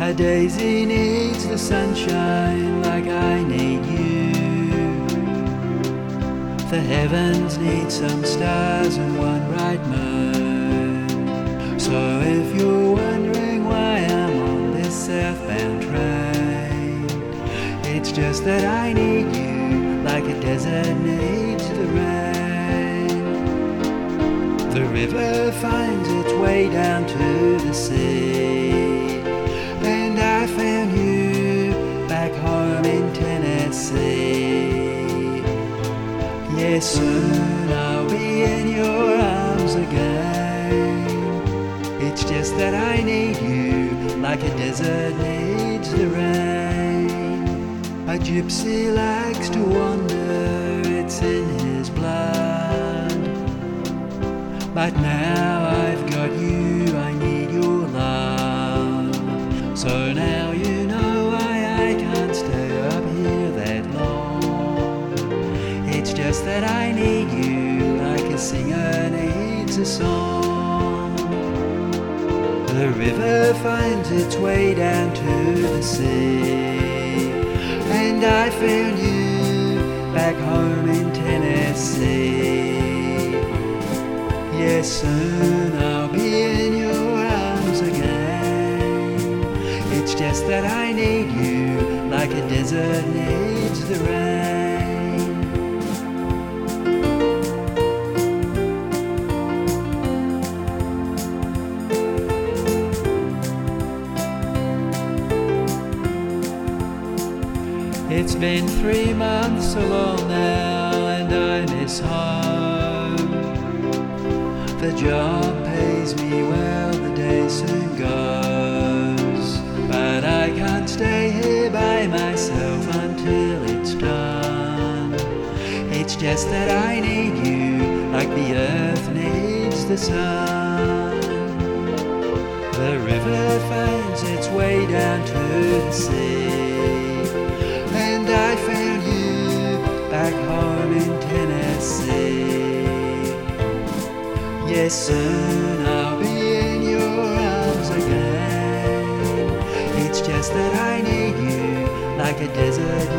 A daisy needs the sunshine like I need you. The heavens need some stars and one bright moon. So if you're wondering why I'm on this southbound train, it's just that I need you like a desert needs the rain. The river finds its way down to the sea, and I found you back home in Tennessee. Yes, soon I'll be in your arms again. It's just that I need you like a desert needs the rain. A gypsy likes to wander, it's in his blood. But now I've got you, I need your love. So now you know why I can't stay up here that long. It's just that I need you like a singer needs a song. The river finds its way down to the sea, and I found you back home in Tennessee. Yes, soon I'll be in your arms again. It's just that I need you like a desert needs the rain. It's been 3 months alone now, and I miss home. The job pays me well, the day soon goes, but I can't stay here by myself until it's done. It's just that I need you like the earth needs the sun. The river finds its way down to the sea, and I found you back home in Tennessee. Yes, soon I'll be in your arms again. It's just that I need you like a desert